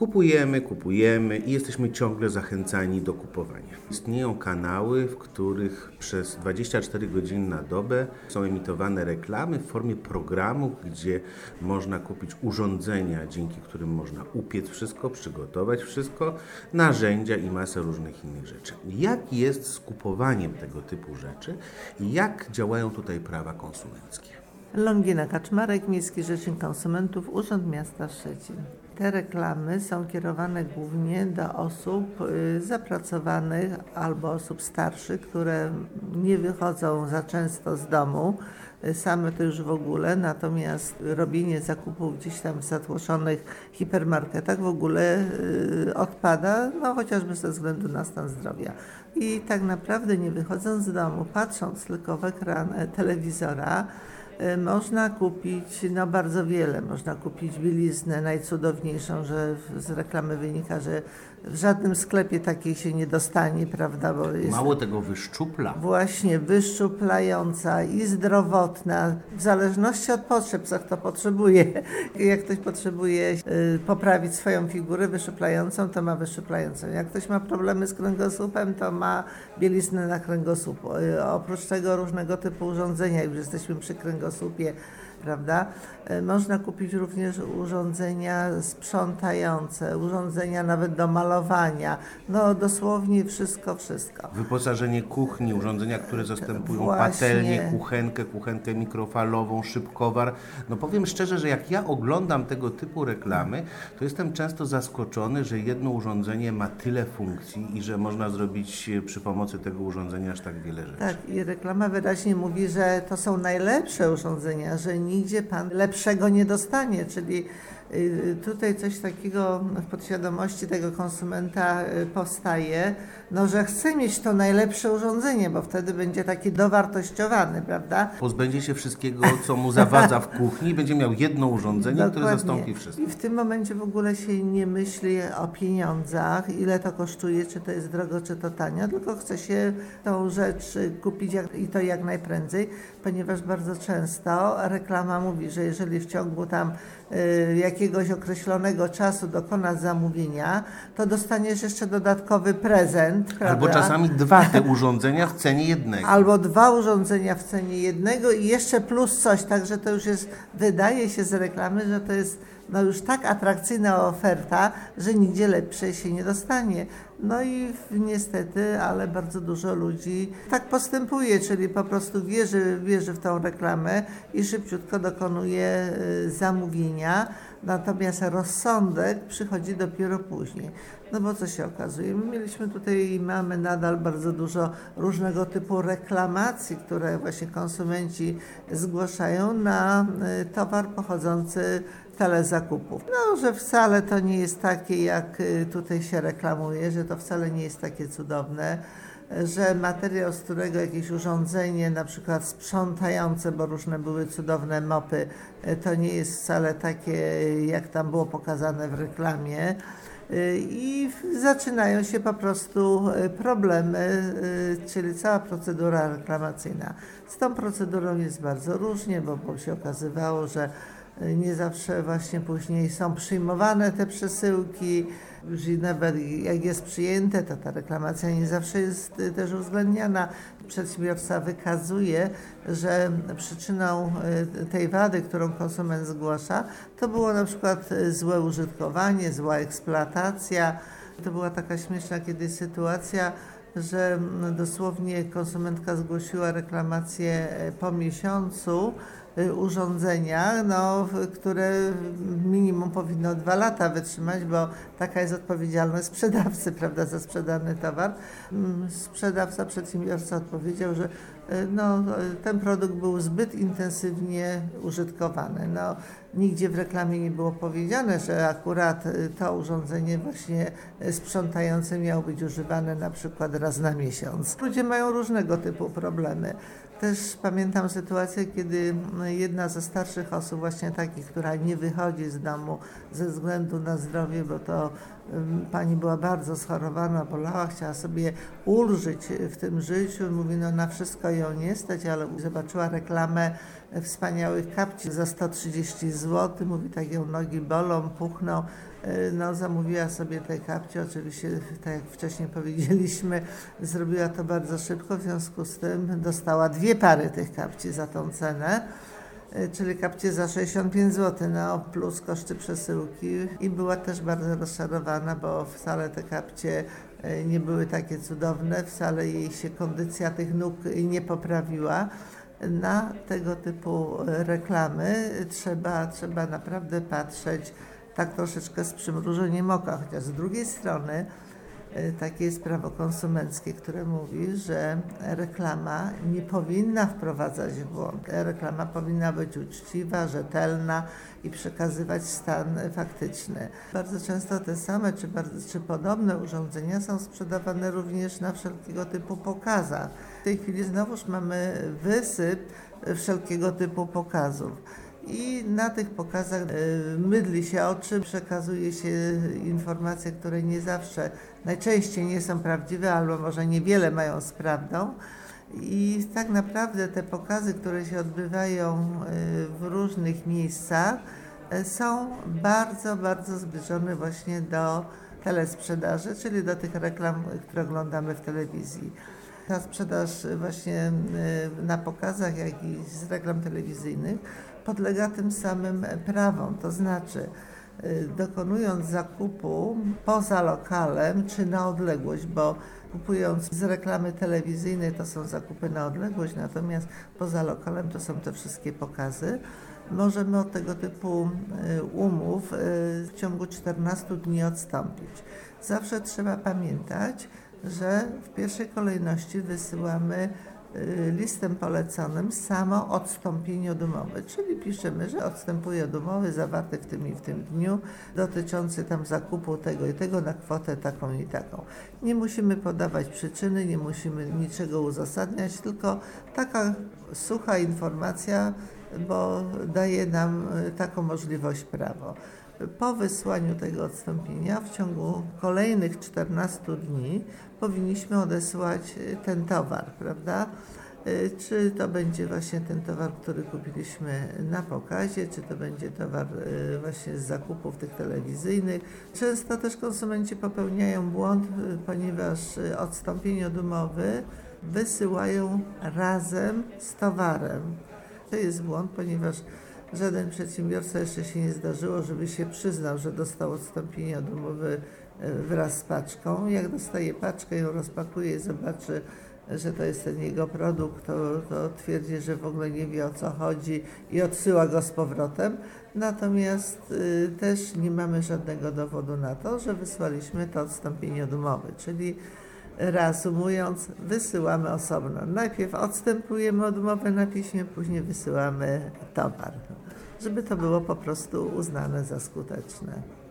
Kupujemy i jesteśmy ciągle zachęcani do kupowania. Istnieją kanały, w których przez 24 godziny na dobę są emitowane reklamy w formie programu, gdzie można kupić urządzenia, dzięki którym można upiec wszystko, przygotować wszystko, narzędzia i masę różnych innych rzeczy. Jak jest z kupowaniem tego typu rzeczy i jak działają tutaj prawa konsumenckie? Longina Kaczmarek, Miejski Rzecznik Konsumentów, Urząd Miasta Szczecin. Te reklamy są kierowane głównie do osób zapracowanych albo osób starszych, które nie wychodzą za często z domu, same to już w ogóle, natomiast robienie zakupów gdzieś tam w zatłoczonych hipermarketach w ogóle odpada, chociażby ze względu na stan zdrowia. I tak naprawdę nie wychodząc z domu, patrząc tylko w ekran telewizora, można kupić bardzo wiele. Można kupić bieliznę najcudowniejszą, że z reklamy wynika, że w żadnym sklepie takiej się nie dostanie, prawda? Bo jest Mało tego, wyszczupla. właśnie wyszczuplająca i zdrowotna, w zależności od potrzeb, co kto potrzebuje. Jak ktoś potrzebuje poprawić swoją figurę wyszczuplającą, to ma wyszczuplającą. Jak ktoś ma problemy z kręgosłupem, to ma bieliznę na kręgosłup. Oprócz tego różnego typu urządzenia, już jesteśmy przy kręgosłupie, prawda? Można kupić również urządzenia sprzątające, urządzenia nawet do malowania, dosłownie wszystko. Wyposażenie kuchni, urządzenia, które zastępują Właśnie. patelnię, kuchenkę mikrofalową, szybkowar. Powiem szczerze, że jak ja oglądam tego typu reklamy, to jestem często zaskoczony, że jedno urządzenie ma tyle funkcji i że można zrobić przy pomocy tego urządzenia aż tak wiele rzeczy. Tak, i reklama wyraźnie mówi, że to są najlepsze urządzenia, że nigdzie pan lepszego nie dostanie, czyli tutaj coś takiego w podświadomości tego konsumenta powstaje, że chce mieć to najlepsze urządzenie, bo wtedy będzie taki dowartościowany, prawda? Pozbędzie się wszystkiego, co mu zawadza w kuchni i będzie miał jedno urządzenie, które zastąpi wszystko. I w tym momencie w ogóle się nie myśli o pieniądzach, ile to kosztuje, czy to jest drogo, czy to tanio, tylko chce się tą rzecz kupić i to jak najprędzej, ponieważ bardzo często reklama mówi, że jeżeli w ciągu tam jakiegoś określonego czasu dokonasz zamówienia, to dostaniesz jeszcze dodatkowy prezent. Prawda? Albo czasami dwa te urządzenia w cenie jednego. Albo dwa urządzenia w cenie jednego i jeszcze plus coś, także to już jest, wydaje się z reklamy, że to jest już tak atrakcyjna oferta, że nigdzie lepszej się nie dostanie. I niestety, ale bardzo dużo ludzi tak postępuje, czyli po prostu wierzy w tą reklamę i szybciutko dokonuje zamówienia, natomiast rozsądek przychodzi dopiero później. Bo co się okazuje? My mieliśmy tutaj i mamy nadal bardzo dużo różnego typu reklamacji, które właśnie konsumenci zgłaszają na towar pochodzący telezakupów. Że wcale to nie jest takie, jak tutaj się reklamuje, że to wcale nie jest takie cudowne, że materiał, z którego jakieś urządzenie, na przykład sprzątające, bo różne były cudowne mopy, to nie jest wcale takie, jak tam było pokazane w reklamie. I zaczynają się po prostu problemy, czyli cała procedura reklamacyjna. Z tą procedurą jest bardzo różnie, bo się okazywało, że nie zawsze właśnie później są przyjmowane te przesyłki, już i nawet jak jest przyjęte, to ta reklamacja nie zawsze jest też uwzględniana. Przedsiębiorca wykazuje, że przyczyną tej wady, którą konsument zgłasza, to było na przykład złe użytkowanie, zła eksploatacja. To była taka śmieszna kiedyś sytuacja, że dosłownie konsumentka zgłosiła reklamację po miesiącu urządzenia, które minimum powinno 2 lata wytrzymać, bo taka jest odpowiedzialność sprzedawcy, prawda, za sprzedany towar. Sprzedawca, przedsiębiorca odpowiedział, że ten produkt był zbyt intensywnie użytkowany. Nigdzie w reklamie nie było powiedziane, że akurat to urządzenie właśnie sprzątające miało być używane na przykład raz na miesiąc. Ludzie mają różnego typu problemy. Też pamiętam sytuację, kiedy jedna ze starszych osób, właśnie takich, która nie wychodzi z domu ze względu na zdrowie, bo to pani była bardzo schorowana, bolała, chciała sobie ulżyć w tym życiu. Mówi, na wszystko ją nie stać, ale zobaczyła reklamę wspaniałych kapci za 130 zł. Mówi, tak ją nogi bolą, puchną. no, zamówiła sobie te kapcie. Oczywiście, tak jak wcześniej powiedzieliśmy, zrobiła to bardzo szybko, w związku z tym dostała 2 pary tych kapci za tą cenę, czyli kapcie za 65 zł, no, plus koszty przesyłki, i była też bardzo rozczarowana, bo wcale te kapcie nie były takie cudowne, wcale jej się kondycja tych nóg nie poprawiła. Na tego typu reklamy trzeba naprawdę patrzeć tak troszeczkę z przymrużeniem oka, chociaż z drugiej strony takie jest prawo konsumenckie, które mówi, że reklama nie powinna wprowadzać w błąd. Reklama powinna być uczciwa, rzetelna i przekazywać stan faktyczny. Bardzo często te same czy podobne urządzenia są sprzedawane również na wszelkiego typu pokazach. W tej chwili znowuż mamy wysyp wszelkiego typu pokazów. I na tych pokazach mydli się oczy, przekazuje się informacje, które nie zawsze, najczęściej nie są prawdziwe, albo może niewiele mają z prawdą. I tak naprawdę te pokazy, które się odbywają w różnych miejscach, są bardzo, bardzo zbliżone właśnie do telesprzedaży, czyli do tych reklam, które oglądamy w telewizji. Ta sprzedaż właśnie na pokazach, jak i z reklam telewizyjnych podlega tym samym prawom, to znaczy dokonując zakupu poza lokalem czy na odległość, bo kupując z reklamy telewizyjnej to są zakupy na odległość, natomiast poza lokalem to są te wszystkie pokazy. Możemy od tego typu umów w ciągu 14 dni odstąpić. Zawsze trzeba pamiętać, że w pierwszej kolejności wysyłamy listem poleconym samo odstąpienie od umowy, czyli piszemy, że odstępuję od umowy zawartej w tym i w tym dniu, dotyczący tam zakupu tego i tego na kwotę taką i taką. Nie musimy podawać przyczyny, nie musimy niczego uzasadniać, tylko taka sucha informacja, bo daje nam taką możliwość prawo. Po wysłaniu tego odstąpienia w ciągu kolejnych 14 dni powinniśmy odesłać ten towar, prawda? Czy to będzie właśnie ten towar, który kupiliśmy na pokazie, czy to będzie towar właśnie z zakupów tych telewizyjnych. Często też konsumenci popełniają błąd, ponieważ odstąpienie od umowy wysyłają razem z towarem. To jest błąd, ponieważ żaden przedsiębiorca jeszcze się nie zdarzyło, żeby się przyznał, że dostał odstąpienie od umowy wraz z paczką. Jak dostaje paczkę, ją rozpakuje i zobaczy, że to jest ten jego produkt, to twierdzi, że w ogóle nie wie, o co chodzi i odsyła go z powrotem. Natomiast też nie mamy żadnego dowodu na to, że wysłaliśmy to odstąpienie od umowy, czyli reasumując, wysyłamy osobno. Najpierw odstępujemy od umowy na piśmie, później wysyłamy towar, żeby to było po prostu uznane za skuteczne.